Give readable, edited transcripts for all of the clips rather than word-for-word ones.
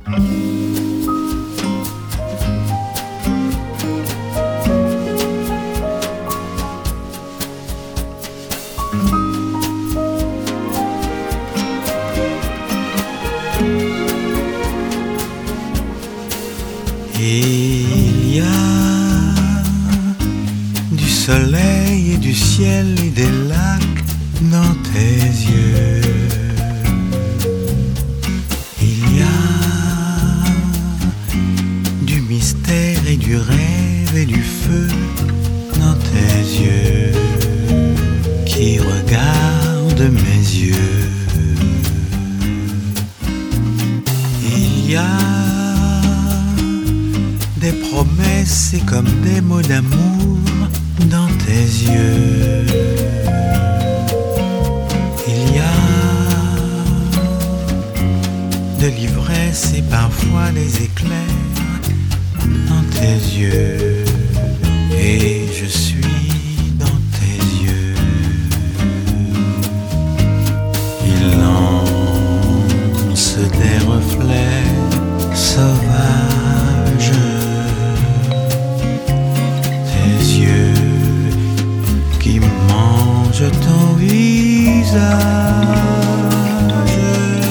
Il y a du soleil et du ciel et des lacs dans tes yeux. Il y a du mystère et du rêve et du feu dans tes yeux qui regardent mes yeux. Il y a des promesses et comme des mots d'amour dans tes yeux. Il y a de l'ivresse et parfois des éclairs dans tes yeux. Et je suis dans tes yeux. Il lance des reflets sauvages. Tes yeux qui mangent ton visage.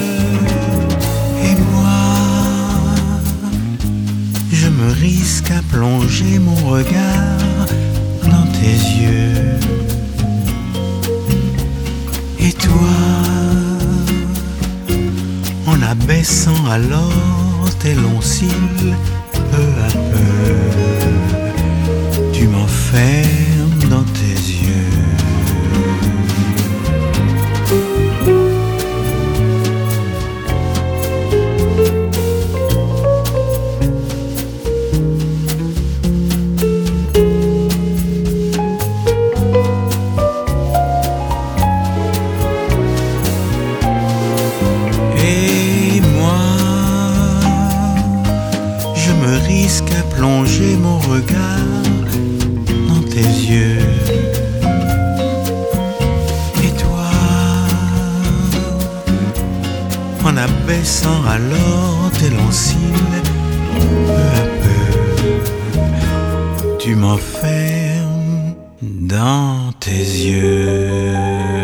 Et moi, je me risque à plonger mon regard dans tes yeux. Et toi, en abaissant alors tes longs cils, peu à peu, tu m'enfermes dans tes yeux. Et moi, je me risque à plonger mon regard dans tes yeux. Et toi, en abaissant alors tes longs cils, peu à peu, tu m'enfermes dans tes yeux.